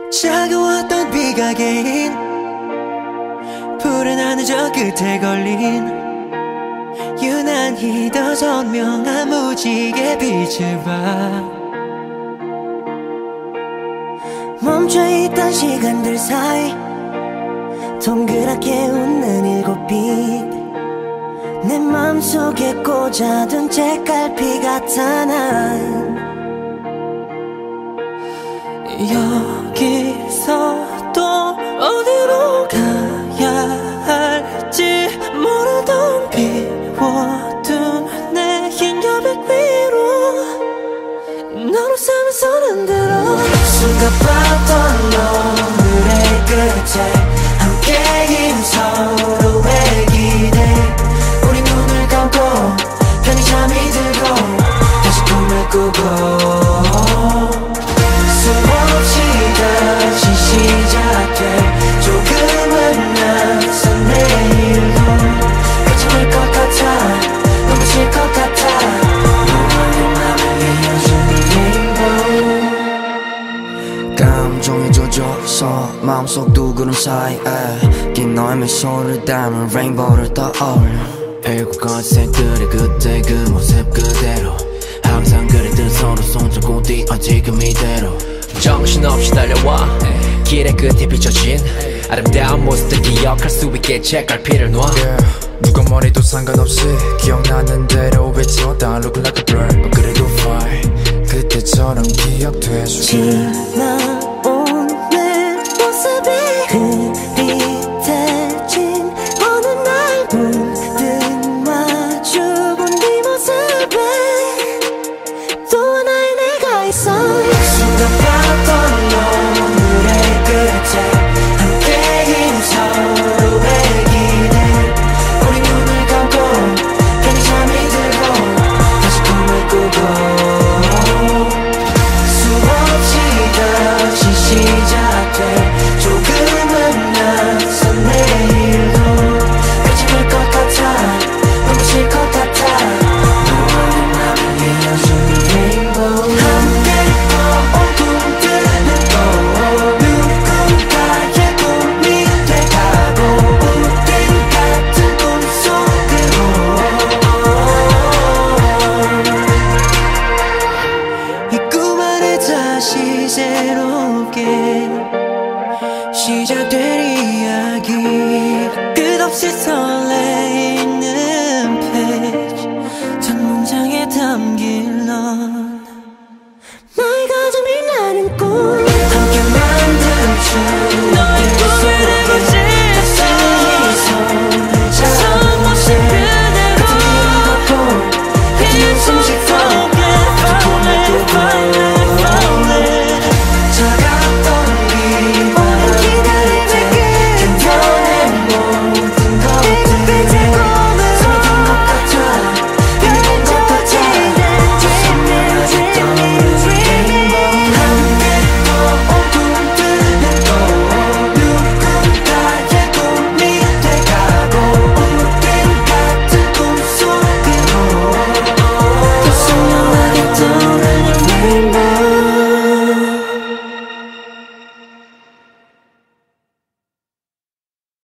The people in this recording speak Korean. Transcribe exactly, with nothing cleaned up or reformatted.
차가웠던 비가 개인 불안한 저 끝에 걸린 유난히 더 선명한 무지개 빛을 봐. 멈춰있던 시간들 사이 동그랗게 웃는 일곱 빛 내 맘속에 꽂아둔 책갈피 같아 난 여기서 또 어디로 가야 할지 모르던 비워둔 내 흰 여백 위로 너로 숨을 손흔들어 순간 봤던 오늘의 끝에 함께인 서로의 기대 우리 눈을 감고 편히 잠이 들고 다시 꿈을 꾸고 수없이 다시 시작돼 조금은 낯선 내일도 끝이 날 것 같아 눈부실 것 같아 너와 내 맘을 이어주는 레인보우 감정에 젖어서 마음속 두 구름 사이에 긴 너의 미소를 담은 레인보우를 떠올려 배고 건 새들의 그때 그 모습 그대로 항상 그랬던 서로 손잡고 뛰어 지금 이대로 정신없이 달려와 길의 끝에 비춰진 아름다운 모습들 기억할 수 있게 책갈피를 놔 yeah. 누가 뭐래도 상관없이 기억나는 대로 외쳐다 Look like a bird but 그래도 fine 그때처럼 기억돼줘 지나온 내 모습이 흐릿해진 어느 날 문득 마주본 네 모습에 또 하나의 내가 있어 순간 봤던 오늘의 끝에 함께인 서로의 기대 우리 눈을 감고 편히 잠이 들고 다시 꿈을 꾸고 다시 시작돼 조금은 낯선 내일도 끝이 날 것 같아 눈부실 것 같아 너와 내 맘을 이어주는 레인보우 함께 꿔온 꿈들은 또 누군가의 꿈이 돼가고 우린 같은 꿈속으로 이 꿈 안에 다시 새롭게 시작될 이야기 끝없이 설레이는 페이지 첫 문장에 담긴 넌 나의 가장 빛나는 꿈